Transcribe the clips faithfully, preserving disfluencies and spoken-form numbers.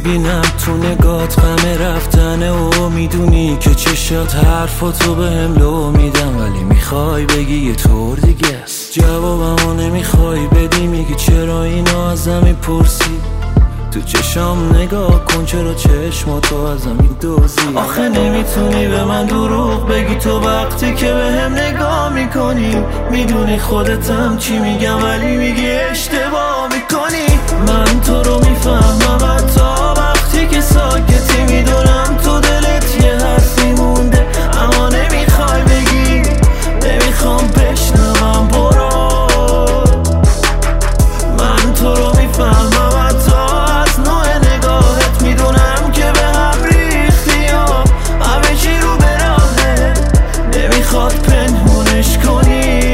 میبینم تو نگات غم رفتنه و میدونی که چشات حرفاتو به هم لو میدم، ولی میخوای بگی یه طور دیگه است. جوابمو نمیخوای بدی، میگی چرا اینو ازم میپرسی. تو چشام نگاه کن، چرا چشماتو ازم میدوزی. آخه نمیتونی به من دروغ بگی، تو وقتی که به هم نگاه میکنی میدونی خودتم چی میگم ولی میگی اشتباه میکنی. من تو رو میفهمم تا وقتی که ساکتی، میدونم تو دلت یه حرفی مونده اما نمیخوای بگی، نمیخوام بشنوم. برو من تو رو میفهمم تا از نوع نگاهت، میدونم که به هم ریختی یا همه چی رو به راهه، نمیخواد پنهونش کنی.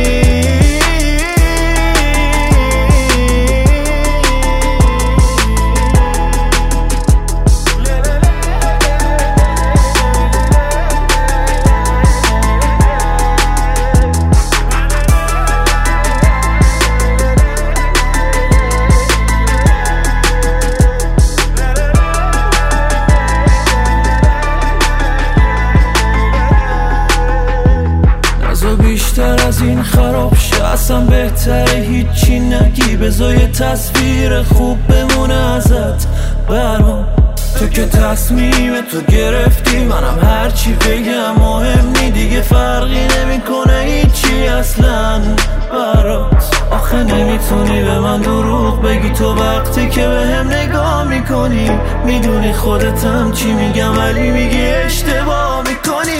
بیشتر از این خراب شه، اصلا بهتره هیچی نگی، بذار یه تصویر خوب بمونه ازت برام. تو که تصمیم تو گرفتی، منم هرچی بگم مهم نی دیگه، فرقی نمیکنه هیچی اصلا برات. آخه نمیتونی به من دروغ بگی، تو وقتی که به هم نگاه میکنی میدونی خودتم چی میگم ولی میگی اشتباه میکنی.